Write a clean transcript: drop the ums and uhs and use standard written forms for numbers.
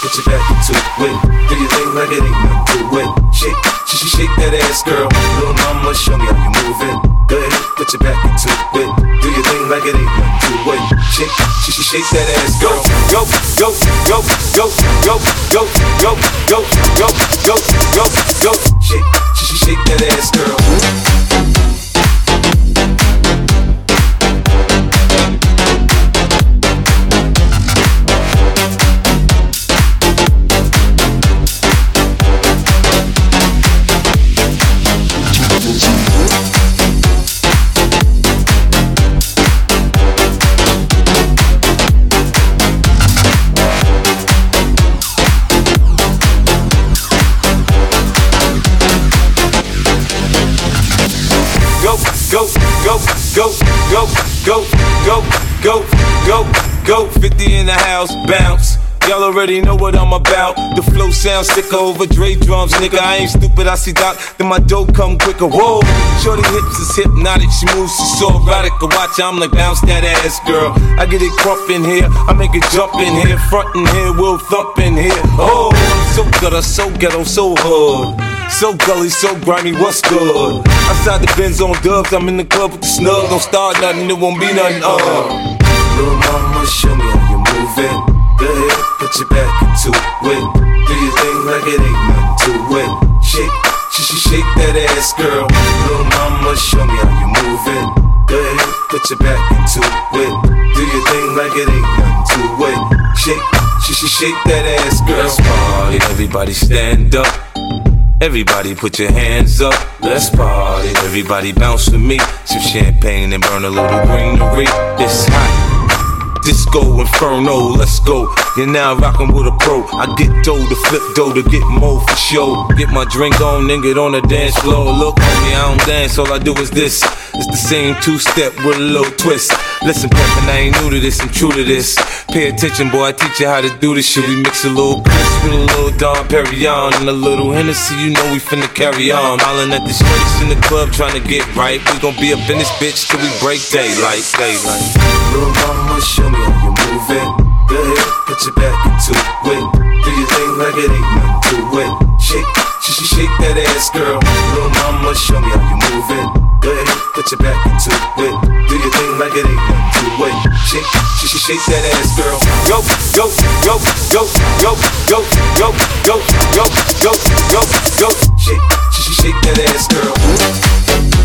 put your back into it. Do your thing like it ain't nothing to it. Shake that ass, girl. Little mama, show me how you moving. Go ahead, put your back into it. Do your thing like it ain't nothing to it. Shake that ass, go, go, go, go, go, go, go, go, go, go, go, go, go. Shake that ass, girl. Go, go, go, go, go, go, go, go, go. 50 in the house, bounce. Y'all already know what I'm about. The flow sounds sicker over Dre drums, nigga. I ain't stupid, I see Doc, then my dough come quicker. Whoa, shorty hips is hypnotic, she moves, she's so erotic. I watch, I'm like, bounce that ass, girl. I get it crump in here, I make it jump in here, front in here, we'll thump in here. Oh, so gutter, so ghetto, so hood. So gully, so grimy, what's good? Outside the Benz on dubs, I'm in the club with the snug. Don't start nothing, it won't be nothing, Little mama, show me how you moving. Go ahead, put your back into it. Do your thing like it ain't nothing to it. Shake that ass, girl. Little mama, show me how you moving. Go ahead, put your back into it. Do your thing like it ain't nothing to it. Shake that ass, girl. Let's party, everybody stand up. Everybody put your hands up, let's party. Everybody bounce with me, some champagne and burn a little greenery. It's hot, disco inferno, let's go. You're now rockin' with a pro. I get dough to flip dough to get more for show. Get my drink on, then get on the dance floor. Look on me, I don't dance, all I do is this. It's the same two-step with a little twist. Listen, Peppin', I ain't new to this, I'm true to this. Pay attention, boy, I teach you how to do this shit. We mix a little Chris with a little Dom Perignon and a little Hennessy, you know we finna carry on. Hollin' at the streets in the club trying to get right. We gon' be up in this bitch till we break daylight. Little mama, show me how you moving. Go ahead, put your back into it. Do your thing like it ain't nothing to it. Shake that ass, girl. Little mama, show me how you moving. Go ahead, put your back into it. Do your thing like it ain't nothing to it. Shake that ass, girl. Go, go, go, go, go, go, go, go, go, go, go, go. Shake that ass, girl.